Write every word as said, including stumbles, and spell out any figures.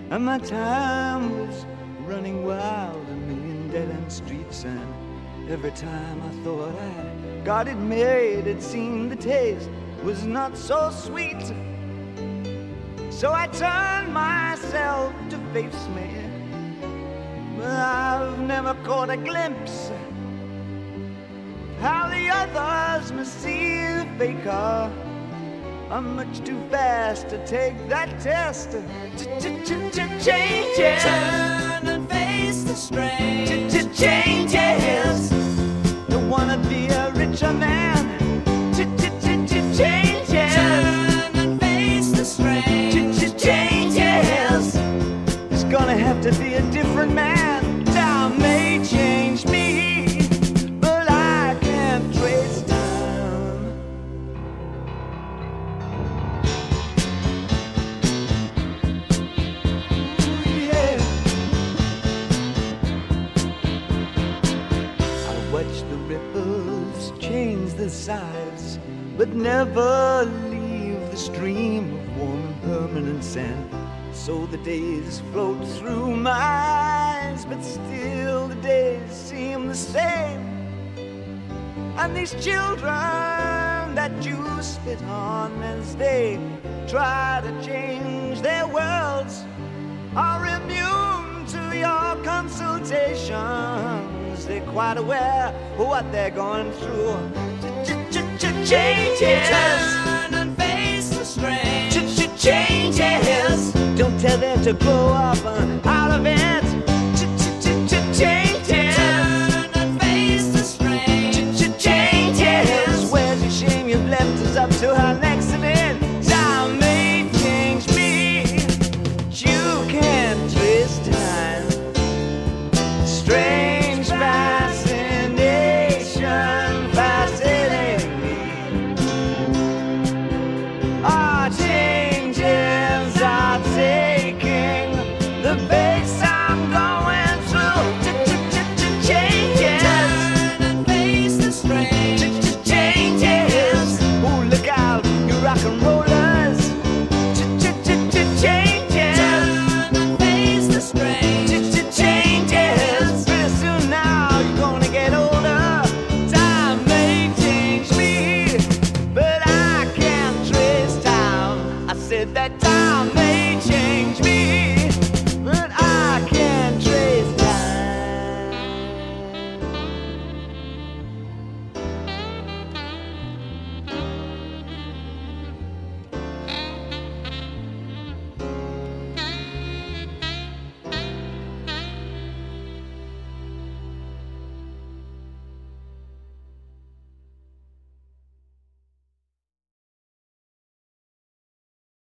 and my time was running wild, a million dead-end streets, and every time I thought I got it made, it seemed the taste was not so sweet. So I turned myself to face me, but I've never caught a glimpse how the others must see the faker. I'm much too fast to take that test. Changes. Turn and face the strain. Changes. Don't wanna be a richer man. Changes. Turn and face the strain. Changes. It's gonna have to be a different man. Time may change me, but I can't trace time. Ooh, yeah. I watch the ripples change the size, but never leave the stream of warm and permanent sand. So the days float through my eyes, but still the days seem the same. And these children that you spit on as they try to change their worlds are immune to your consultations. They're quite aware of what they're going through. Changes. Turn and face the strain. Changes. Don't tell them to grow up out of it.